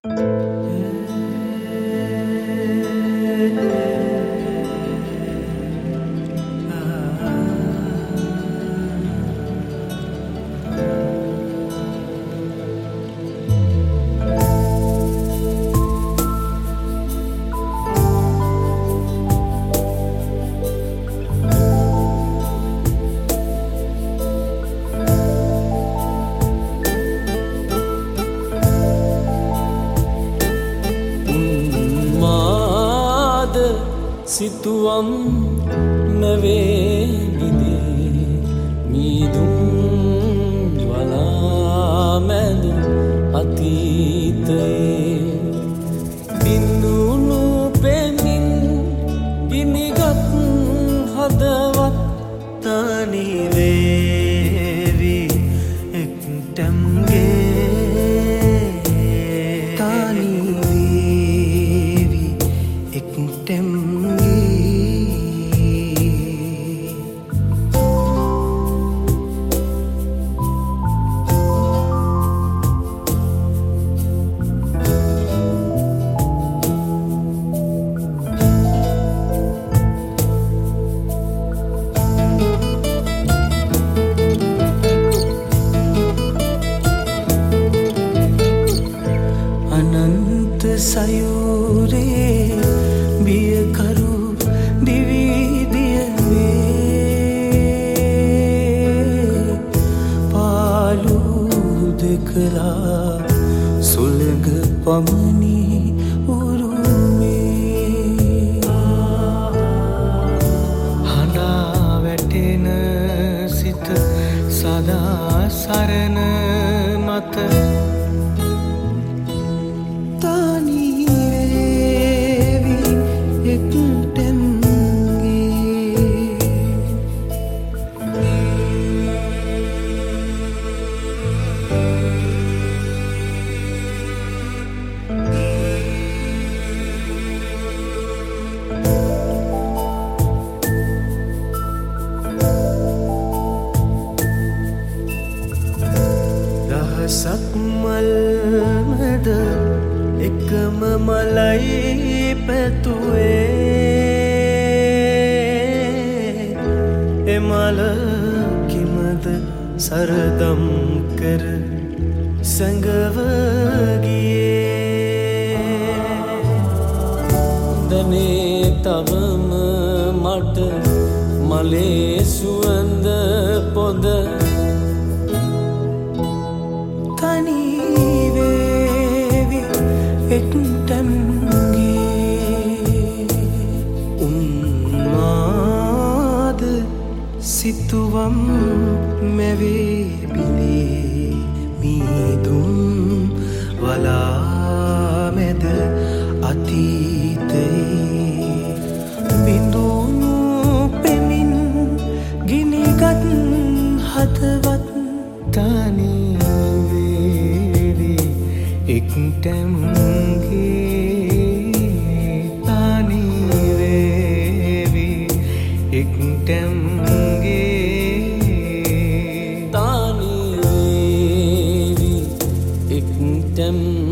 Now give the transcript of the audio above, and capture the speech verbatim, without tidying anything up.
සිතුවම් නැවේ විදේ මීදුම් වලා මැද අතීතයේ බිඳුණු පෙමින් ගිනිගත් හදවත් තනි වේවි එක්ටම්ගේ තනි වේවි එක්ටම් අනන්ත සයුරේ බියකරු දිවිදියවේ පාලු දෙකලා සුළඟ පමණි උරුමේ හඬා වැටෙන සිත සදා සරණ මත සක්මල් මැද එකම මලයි පැතුවේ එමල කිමද සරදම් කර සැඟව ගියේ දනේ තවම මට මලේ සුවඳ පොද උන්මාද සිතුවම් මැවේ බිඳේ මීදුම් වලා මැද අතීතයේ බිඳුණු පෙමින් ගිනිගත් හදවත් තනි වේවි එක්ටම්ගේ තනි වේවි එක්ටම්ගේ තනි වේවි එක්ටම්